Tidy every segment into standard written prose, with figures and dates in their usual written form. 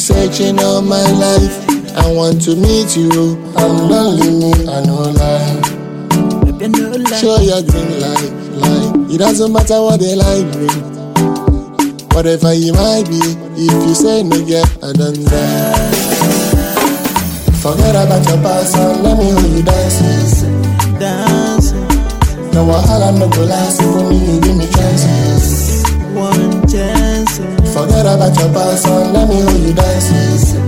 searching all my life. I want to meet you. I'm lonely, me, I know lie. Show your green light. It doesn't matter what they like me. Whatever you might be, if you say no, yeah, I don't die. Forget about your past and let me hold you dancing. No wahala no go last, if only you give me chances. One chance. Forget about your past and let me hold you dancing.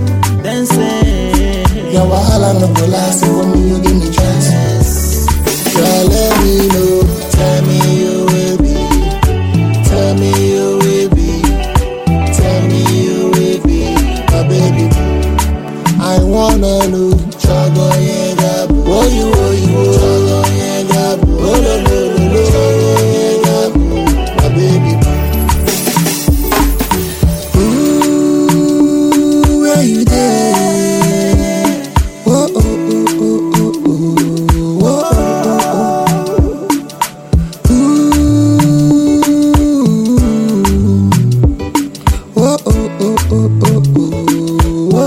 No wahala no go last, if only you give me chances. Girl, let me know, tell me you will be. Tell me you will be. Tell me you will be my baby. I wanna know, chago yega, oh you, chago yega, oh no, chago yega, my baby. Ooh, where you there? Oh, oh, oh, oh, oh, oh, oh, oh, oh. Ooh, oh, oh, oh, oh, oh, oh.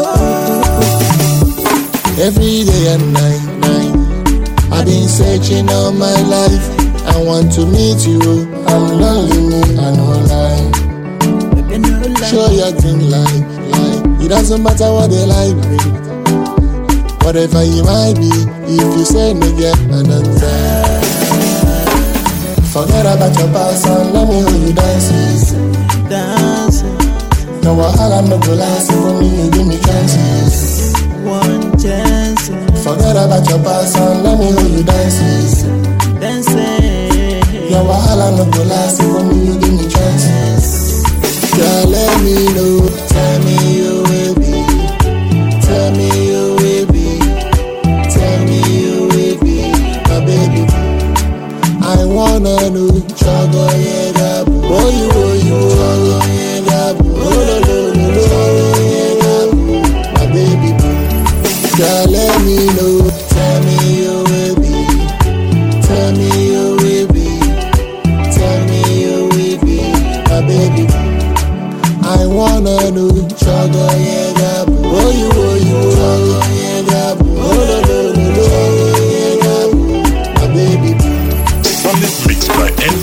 Every day and night, I've been searching all my life. I want to meet you. I'm lonely, me, I know lie. Show your green light. It doesn't matter what they like me. Whatever you might be, if you say no, yeah, I don't die. Forget about your past and let me hold you dancing. No wahala no go last, if only you give me chances. One chance. Forget about your past and let me hold you dancing. No wahala no go last, if only you give me chances. Girl, let me know, tell me you will be. Tell me you will be. Tell me you will be my baby. I wanna know, chago yega, oh you, chago yega, oh no, chago yega, my baby. Girl, let me know, tell me you will be. Tell me you will be. Tell me you will be my baby. I wanna know, chago yega, oh you, chago yega, oh no, chago yega, my baby. Solid mix by